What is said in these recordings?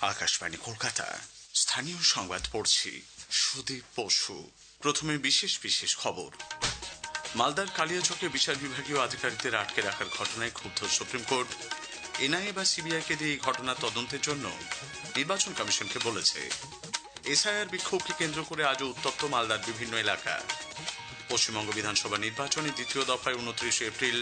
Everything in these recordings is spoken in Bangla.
আকাশবাণী কলকাতা, স্থানীয় সংবাদ পড়ছি সুদীপ বসু। প্রথমে বিশেষ বিশেষ খবর। মালদার কালিয়াচকে বিচার বিভাগীয় আধিকারিকদের আটকে রাখার ঘটনায় ক্ষুব্ধ সুপ্রিম কোর্ট। এনআইএ বা সিবিআইকে দিয়ে এই ঘটনা তদন্তের জন্য নির্বাচন কমিশনকে বলেছে। এসআইআর বিক্ষোভকে কেন্দ্র করে আজও উত্তপ্ত মালদার বিভিন্ন এলাকা। পশ্চিমবঙ্গ বিধানসভা নির্বাচনে দ্বিতীয় দফায় 29 এপ্রিল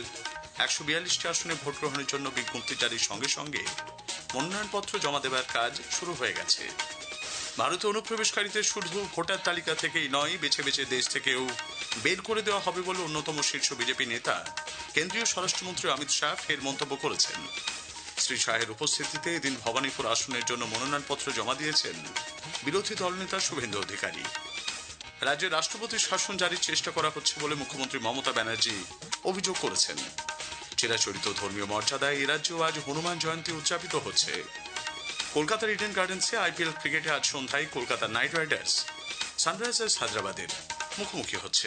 142টি আসনে ভোট গ্রহণের জন্য বিজ্ঞপ্তি জারির সঙ্গে সঙ্গে মনোনয়নপত্র জমা দেওয়ার কাজ শুরু হয়ে গেছে। ভারতে অনুপ্রবেশকারীদের শুধু ভোটার তালিকা থেকেই নয়, বেছে বেছে দেশ থেকেও বের করে দেওয়া হবে বলে অন্যতম শীর্ষ বিজেপি নেতা কেন্দ্রীয় স্বরাষ্ট্রমন্ত্রী অমিত শাহ ফের মন্তব্য করেছেন। শ্রী শাহের উপস্থিতিতে এদিন ভবানীপুর আসনের জন্য মনোনয়নপত্র জমা দিয়েছেন বিরোধী দলনেতা শুভেন্দু অধিকারী। রাজ্যে রাষ্ট্রপতির শাসন জারির চেষ্টা করা হচ্ছে বলে মুখ্যমন্ত্রী মমতা ব্যানার্জি অভিযোগ করেছেন। চিরাচরিত ধর্মীয় মর্যাদায় এ রাজ্যেও আজ হনুমান জয়ন্তী উদযাপিত হচ্ছে। কলকাতার ইডেন গার্ডেন্সে আইপিএল ক্রিকেটে আজ সন্ধ্যায় কলকাতা নাইট রাইডার্স সানরাইজার্স হায়দ্রাবাদের মুখোমুখি হচ্ছে।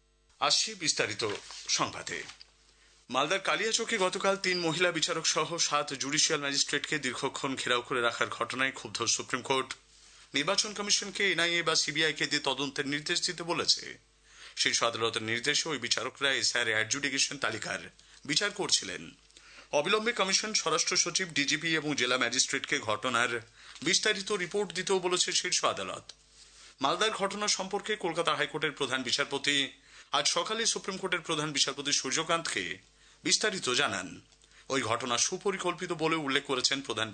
আসছি বিস্তারিত সংবাদে। মালদার কালিয়াচকে গতকাল 3 মহিলা বিচারক সহ 7 জুডিশিয়াল ম্যাজিস্ট্রেটকে দীর্ঘক্ষণ ঘেরাও করে রাখার ঘটনায় ক্ষুব্ধ সুপ্রিম কোর্ট নির্বাচন কমিশনকে এনআইএ বা সিবিআইকে দিয়ে তদন্তের নির্দেশ দিতে বলেছে। শীর্ষ আদালতের নির্দেশে ওই বিচারকরা এসআইআর অ্যাডজুডিকেশন তালিকার বিচার করছিলেন। অবিলম্বে কমিশন স্বরাষ্ট্র সচিব, ডিজিপি এবং জেলা ম্যাজিস্ট্রেটকে ঘটনার বিস্তারিত রিপোর্ট দিতেও বলেছে শীর্ষ আদালত। মালদার ঘটনা সম্পর্কে কলকাতা হাইকোর্টের প্রধান বিচারপতি আজ সকালে সুপ্রিম কোর্টের প্রধান বিচারপতি সূর্যকান্তকে বিস্তারিত জানান। ওই ঘটনা সুপরিকল্পিত বলে উল্লেখ করেছেন প্রধান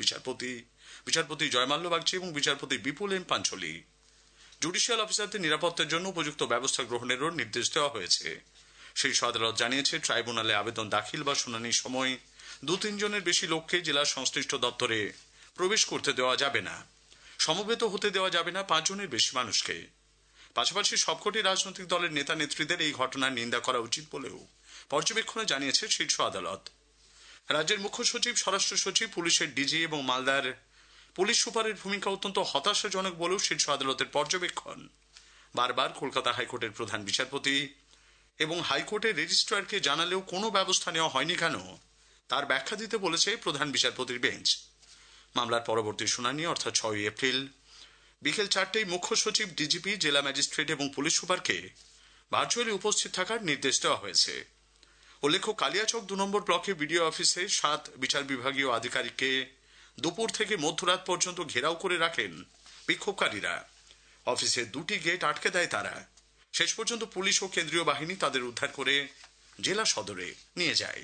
বিচারপতি জয়মাল্য বাগচি এবং বিচারপতি বিপুল এম পাঞ্চলি। জুডিশিয়াল অফিসারদের নিরাপত্তার জন্য উপযুক্ত ব্যবস্থা গ্রহণেরও নির্দেশ দেওয়া হয়েছে। শীর্ষ আদালত জানিয়েছে, ট্রাইব্যুনালে আবেদন দাখিল বা শুনানির সময় 2-3 জনের বেশি লোককে জেলার সংশ্লিষ্ট দপ্তরে প্রবেশ করতে দেওয়া যাবে না। সমবেত হতে দেওয়া যাবে না 5 জনের বেশি মানুষকে। পাশাপাশি সবকটি রাজনৈতিক দলের নেতা নেত্রীদের এই ঘটনার নিন্দা করা উচিত বলেও পর্যবেক্ষণে জানিয়েছে শীর্ষ আদালত। রাজ্যের মুখ্য সচিব, স্বরাষ্ট্র সচিব, পুলিশের ডিজি এবং মালদার পুলিশ সুপারের ভূমিকা অত্যন্ত হতাশাজনক বলেও শীর্ষ আদালতের পর্যবেক্ষণ। বারবার কলকাতা হাইকোর্টের প্রধান বিচারপতি এবং হাইকোর্টের রেজিস্ট্রারকে জানালেও কোনো ব্যবস্থা নেওয়া হয়নি কেন তার ব্যাখ্যা দিতে বলেছে প্রধান বিচারপতির বেঞ্চ। মামলার পরবর্তী শুনানি অর্থাৎ 6 এপ্রিল বিকেল 4টায় মুখ্য সচিব, ডিজিপি, জেলা ম্যাজিস্ট্রেট এবং পুলিশ সুপারকে ভার্চুয়ালি উপস্থিত থাকার নির্দেশ দেওয়া হয়েছে। উল্লেখ্য, কালিয়াচক 2 নম্বর ব্লকে বিডিও অফিসে 7 বিচার বিভাগীয় আধিকারিককে দুপুর থেকে মধ্যরাত পর্যন্ত ঘেরাও করে রাখেন বিক্ষোভকারীরা। অফিসের 2টি গেট আটকে দেয় তারা। শেষ পর্যন্ত পুলিশ ও কেন্দ্রীয় বাহিনী তাদের উদ্ধার করে জেলা সদরে নিয়ে যায়।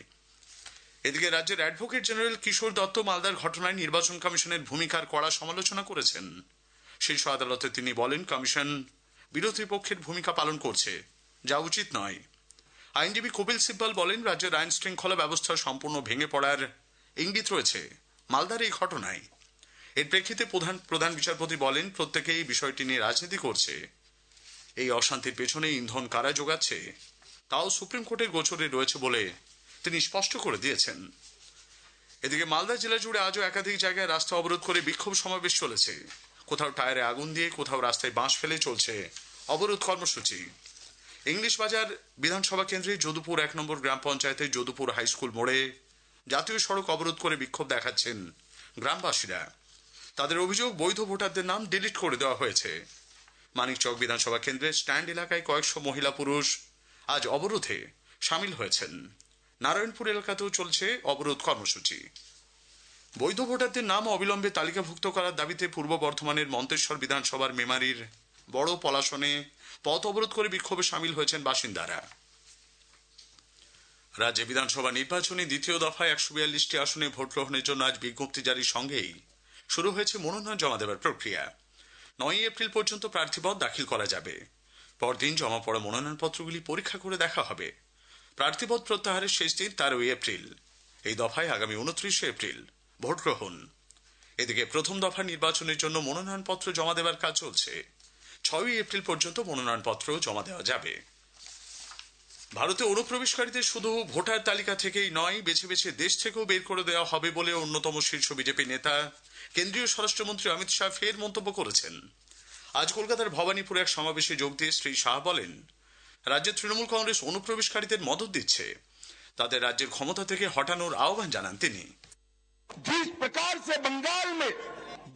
এদিকে রাজ্যের অ্যাডভোকেট জেনারেল কিশোর দত্ত মালদার ঘটনায় নির্বাচন কমিশনের ভূমিকার কড়া সমালোচনা করেছেন। শীর্ষ আদালতে তিনি বলেন, কমিশন বিরোধী পক্ষের ভূমিকা পালন করছে, যা উচিত নয়। আইনজীবী কপিল সিব্বল বলেন, রাজ্যের আইন শৃঙ্খলা ব্যবস্থা সম্পূর্ণ ভেঙে পড়ার ইঙ্গিত রয়েছে মালদার এই ঘটনায়। এর প্রেক্ষিতে প্রধান বিচারপতি বলেন, প্রত্যেকেই বিষয়টি নিয়ে রাজনীতি করছে। এই অশান্তির পেছনে ইন্ধন কারা যোগাচ্ছে তাও সুপ্রিম কোর্টের গোচরে রয়েছে বলে তিনি স্পষ্ট করে দিয়েছেন। এদিকে মালদা জেলা জুড়ে আজও একাধিক জায়গায় রাস্তা অবরোধ করে বিক্ষোভ সমাবেশ চলেছে। কোথাও টায়ারে আগুন দিয়ে, কোথাও রাস্তায় বাঁশ ফেলে চলছে অবরোধ কর্মসূচি। ইংলিশ বাজার বিধানসভা কেন্দ্রে যদুপুর 1 নম্বর গ্রাম পঞ্চায়েতের যদুপুর হাই স্কুল মোড়ে জাতীয় সড়ক অবরোধ করে বিক্ষোভ দেখাচ্ছেন গ্রামবাসীরা। তাদের অভিযোগ, বৈধ ভোটারদের নাম ডিলিট করে দেওয়া হয়েছে। মানিকচক বিধানসভা কেন্দ্রের স্ট্যান্ড এলাকায় কয়েকশো মহিলা পুরুষ আজ অবরোধে সামিল হয়েছেন। নারায়ণপুর এলাকাতেও চলছে অবরোধ কর্মসূচি। বৈধ ভোটারদের নাম অবিলম্বে তালিকাভুক্ত করার দাবিতে পূর্ব বর্ধমানের মন্তেশ্বর বিধানসভার মেমারির বড় পলাশনে পথ অবরোধ করে বিক্ষোভে সামিল হয়েছেন বাসিন্দারা। রাজ্যে বিধানসভা নির্বাচনে দ্বিতীয় দফায় 142টি আসনে ভোট গ্রহণের জন্য আজ বিজ্ঞপ্তি জারির সঙ্গেই শুরু হয়েছে মনোনয়ন জমা দেওয়ার প্রক্রিয়া। 9 এপ্রিল পর্যন্ত প্রার্থীপদ দাখিল করা যাবে। পরদিন জমা পড়া মনোনয়নপত্রগুলি পরীক্ষা করে দেখা হবে। প্রার্থীপদ প্রত্যাহারের শেষ দিন 13 এপ্রিল। এই দফায় আগামী 29 এপ্রিল ভোট গ্রহণ। এদিকে প্রথম দফা নির্বাচনের জন্য মনোনয়নপত্র জমা দেওয়ার কাজ চলছে। 6 এপ্রিল পর্যন্ত মনোনয়নপত্র জমা দেওয়া যাবে। ভারতে অনুপ্রবেশকারীদের শুধু ভোটার তালিকা থেকেই নয়, বেছে বেছে দেশ থেকেও বের করে দেওয়া হবে বলে অন্যতম শীর্ষ বিজেপি নেতা কেন্দ্রীয় স্বরাষ্ট্রমন্ত্রী অমিত শাহ ফের মন্তব্য করেছেন। আজ কলকাতার ভবানীপুরে এক সমাবেশে যোগ দিয়ে শ্রী শাহ বলেন, রাজ্যের তৃণমূল কংগ্রেস অনুপ্রবেশকারীদের মদত দিচ্ছে। তাদের রাজ্যের ক্ষমতা থেকে হটানোর আহ্বান জানান তিনি। जिस प्रकार से बंगाल में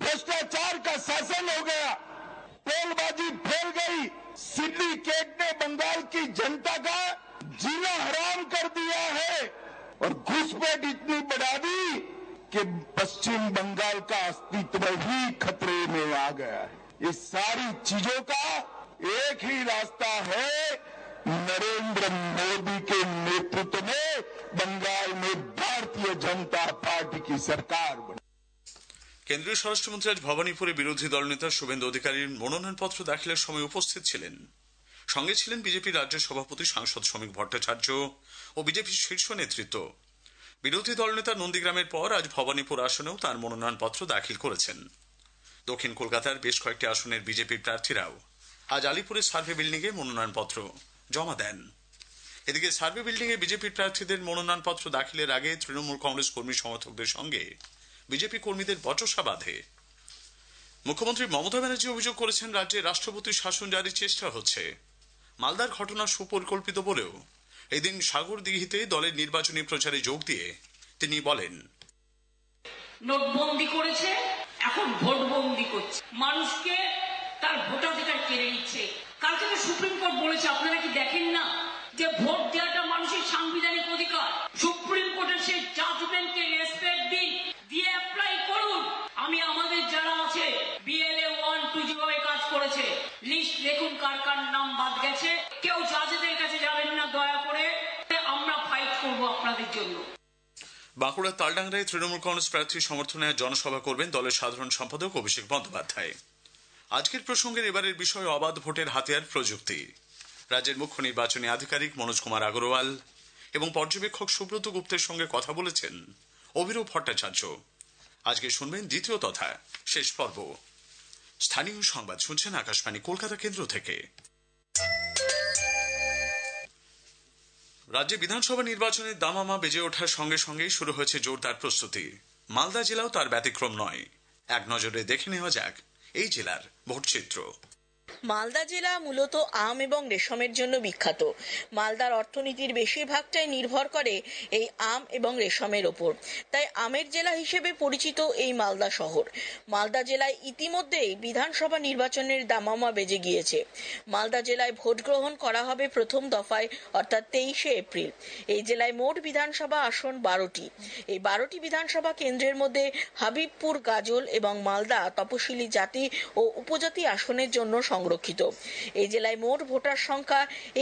भ्रष्टाचार का शासन हो गया, पोलबाजी फैल गई, सिंडिकेट ने बंगाल की जनता का जीना हराम कर दिया है और घुसपैठ इतनी बढ़ा दी कि पश्चिम बंगाल का अस्तित्व ही खतरे में आ गया है। इस सारी चीजों का एक ही रास्ता है, नरेंद्र मोदी के नेतृत्व में बंगाल में भारतीय जनता पार्टी की सरकार बनी। কেন্দ্রীয় স্বরাষ্ট্রমন্ত্রী আজ ভবানীপুরে বিরোধী দলনেতা শুভেন্দু অধিকারীর মনোনয়নপত্র দাখিলের সময় উপস্থিত ছিলেন। সঙ্গে ছিলেন বিজেপির রাজ্য সভাপতি সাংসদ শ্রমিক ভট্টাচার্য ও বিজেপির শীর্ষ নেতৃত্ব। বিরোধী দলনেতা নন্দীগ্রামের পর আজ ভবানীপুর আসনেও তাঁর মনোনয়নপত্র দাখিল করেছেন। দক্ষিণ কলকাতার বেশ কয়েকটি আসনের বিজেপির প্রার্থীরাও আজ আলিপুরের সার্ভে বিল্ডিংয়ে মনোনয়নপত্র জমা দেন। এদিকে সার্ভে বিল্ডিংয়ে বিজেপির প্রার্থীদের মনোনয়নপত্র দাখিলের আগে তৃণমূল কংগ্রেস কর্মী সমর্থকদের সঙ্গে বিজেপি কর্মীদের বচসা বাঁধে। মুখ্যমন্ত্রী মমতা ব্যানার্জি অভিযোগ করেছেন, রাজ্যে রাষ্ট্রপতির শাসন জারির চেষ্টা হচ্ছে। মালদার ঘটনা সুপরিকল্পিত বলেও এদিন সাগরদিঘিতে দলের নির্বাচনী প্রচারে যোগ দিয়ে তিনি বলেন, নোটবন্দি করেছে, এখন ভোটবন্দি করছে, মানুষকে তার ভোটাধিকার কেড়ে নিচ্ছে। কালকে তো সুপ্রিম কোর্ট বলেছে, আপনারা কি দেখেন না যে ভোট দেওয়াটা মানুষের সাংবিধানিক অধিকার। সুপ্রিম কোর্টের সেই জাজমেন্টকে রেসপেক্ট দিন, দিয়ে অ্যাপ্লাই করুন। আমি আমাদের যারা আছে BLA 1 2 যেভাবে কাজ করেছে, লিস্ট দেখুন কার কার নাম বাদ গেছে। কেউ জাজেদের কাছে যাবেন না দয়া করে, আমরা ফাইট করব আপনাদের জন্য। বাঁকুড়ার তালডাংরায় তৃণমূল কংগ্রেস প্রার্থীর সমর্থনে জনসভা করবেন দলের সাধারণ সম্পাদক অভিষেক বন্দ্যোপাধ্যায়। আজকের প্রসঙ্গের এবারের বিষয় অবাধ ভোটের হাতিয়ার প্রযুক্তি। রাজ্যের মুখ্য নির্বাচনী আধিকারিক মনোজ কুমার আগরওয়াল এবং পর্যবেক্ষক সুব্রত গুপ্তের সঙ্গে কথা বলেছেন অভিরূপ ভট্টাচার্য। আজকে শুনবেন দ্বিতীয় তথা শেষ পর্ব। স্থানীয় সংবাদ শুনছেন আকাশবাণী কলকাতা কেন্দ্র থেকে। রাজ্যে বিধানসভা নির্বাচনের দামামা বেজে ওঠার সঙ্গে সঙ্গেই শুরু হয়েছে জোরদার প্রস্তুতি। মালদা জেলাও তার ব্যতিক্রম নয়। এক নজরে দেখে নেওয়া যাক এই জেলার ভোটচিত্র। মালদা জেলা মূলত আম এবং রেশমের জন্য বিখ্যাত। মালদার অর্থনীতির বেশিরভাগটাই নির্ভর করে এই আম এবং রেশমের ওপর, তাই আমের জেলা হিসেবে পরিচিত এই মালদা শহর। মালদা জেলায় ইতিমধ্যেই বিধানসভা নির্বাচনের দামামা বেজে গিয়েছে। মালদা জেলায় ভোট গ্রহণ করা হবে প্রথম দফায়, অর্থাৎ 23শে এপ্রিল। এই জেলায় মোট বিধানসভা আসন 12টি। এই 12টি বিধানসভা কেন্দ্রের মধ্যে হাবিবপুর, গাজল এবং মালদা তপশিলি জাতি ও উপজাতি আসনের জন্য সংরক্ষিত। এই জেলায় মোট ভোটার সংখ্যা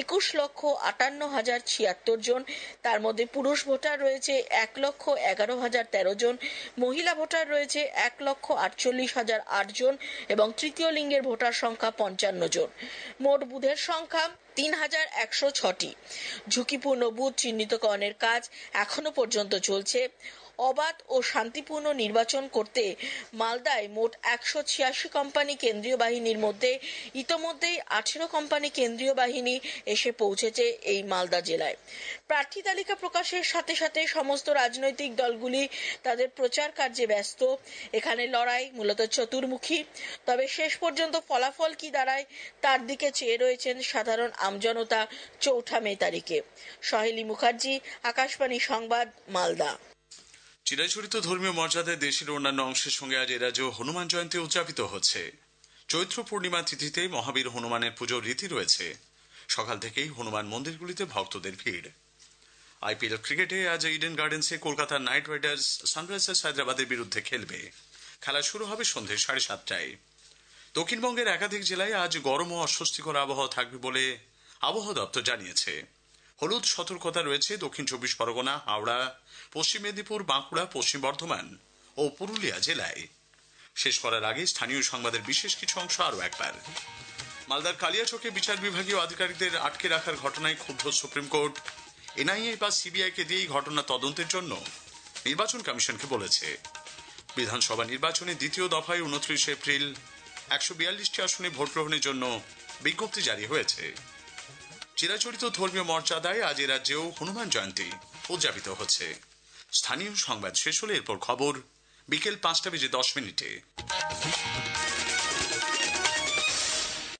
21,58,076 জন। তার মধ্যে পুরুষ ভোটার রয়েছে 1,11,013 জন, মহিলা ভোটার রয়েছে 1,48,008 জন এবং তৃতীয় লিঙ্গের ভোটার সংখ্যা 55 জন। মোট বুথের সংখ্যা 3,106টি। ঝুঁকিপূর্ণ বুথ চিহ্নিতকরণের কাজ এখনো পর্যন্ত চলছে। অবাধ ও শান্তিপূর্ণ নির্বাচন করতে মালদায় মোট 186 কোম্পানি কেন্দ্রীয় বাহিনীর মধ্যে ইতোমধ্যেই 18 কোম্পানি কেন্দ্রীয় বাহিনী এসে পৌঁছেছে এই মালদা জেলায়। প্রার্থী তালিকা প্রকাশের সাথে সাথে সমস্ত রাজনৈতিক দলগুলি তাদের প্রচার কার্যে ব্যস্ত। এখানে লড়াই মূলত চতুর্মুখী, তবে শেষ পর্যন্ত ফলাফল কি দাঁড়ায় তার দিকে চেয়ে রয়েছেন সাধারণ আমজনতা 4 মে তারিখে। সহেলি মুখার্জি, আকাশবাণী সংবাদ, মালদা। চিরাচরিত ধর্মীয় মর্যাদায় দেশের অন্যান্য অংশের সঙ্গে আজ এরাজ্যেও হনুমান জয়ন্তী উদযাপিত হচ্ছে। চৈত্র পূর্ণিমা তিথিতে মহাবীর হনুমানের পুজোর রীতি রয়েছে। সকাল থেকেই হনুমান মন্দিরগুলিতে ভক্তদের ভিড়। IPL ক্রিকেটে আজ ইডেন গার্ডেন্সে কলকাতার নাইট রাইডার্স সানরাইজার্স হায়দ্রাবাদের বিরুদ্ধে খেলবে। খেলা শুরু হবে সন্ধ্যে 7:30টায়। দক্ষিণবঙ্গের একাধিক জেলায় আজ গরম ও অস্বস্তিকর আবহাওয়া থাকবে বলে আবহাওয়া দপ্তর জানিয়েছে। হলুদ সতর্কতা রয়েছে দক্ষিণ 24 পরগনা, হাওড়া, পশ্চিম মেদিনীপুর, বাঁকুড়া, পশ্চিম বর্ধমান ও পুরুলিয়া জেলায়। শেষ করার আগে স্থানীয় সংবাদের বিশেষ কিছু অংশ আরও একবার। মালদার কালিয়াচকে বিচার বিভাগীয় আধিকারিকদের আটকে রাখার ঘটনায় ক্ষুব্ধ সুপ্রিম কোর্ট। NIA বা CBI-কে দিয়েই ঘটনা তদন্তের জন্য নির্বাচন কমিশনকে বলেছে। বিধানসভা নির্বাচনে দ্বিতীয় দফায় 29 এপ্রিল 142টি আসনে ভোট গ্রহণের জন্য বিজ্ঞপ্তি জারি হয়েছে। চিরাচরিত ধর্মীয় মর্যাদায় আজ রাজ্যেও হনুমান জয়ন্তী উদযাপিত হচ্ছে। স্থানীয় সংবাদ শেষ হলে এরপর খবর বিকেল 5:10